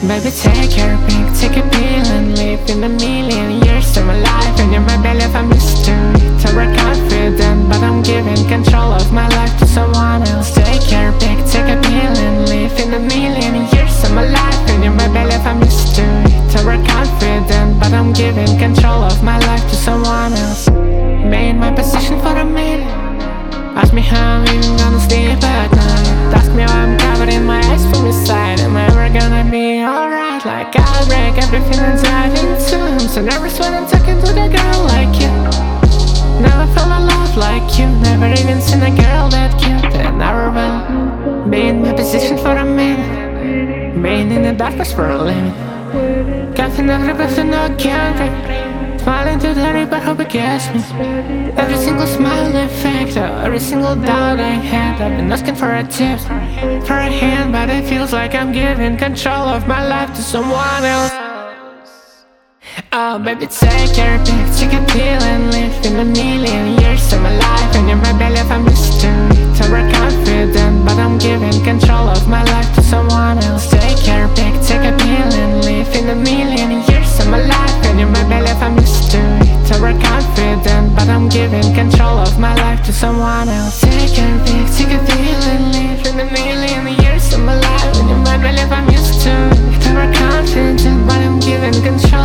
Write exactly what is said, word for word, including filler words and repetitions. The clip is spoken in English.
Baby, take your pick, take a pill and live in a million years of my life. And you're my belly of a mystery, overconfident, but I'm giving control of my life to someone else. Take your pick, take a pill and live in a million years of my life. And you're my belly of a mystery, overconfident, but I'm giving control of my life to someone else. Be in my position for a minute. Ask me how I'm even gonna sleep at night. Ask me why I'm covered in my eyes from this side. Am I ever gonna be alright? Like I'll break everything and dive into. So nervous when I'm talking to a girl like you. Never fell in love like you. Never even seen a girl that cute. And never will. Be in my position for a minute. Being in the darkness for a limit. Counting every breath and no counting. Smiling to the reaper, hope it gets me. Every single smile I faked out, every single doubt I had. I've been asking for a tip, for a hand, but it feels like I'm giving control of my life to someone else. Oh baby, take your pick, take a pill and live in a million years of my life. And you're my belly of a mystery, overconfident, but I'm giving control of my life to someone else. Take your pick, take a pill and live in a million years of my life. And you're my belly of a mystery, overconfident, but I'm giving control of my life to someone else. Take your pick, take a pill and live in a million years of my life. And you're my belly of a mystery, overconfident, but I'm giving control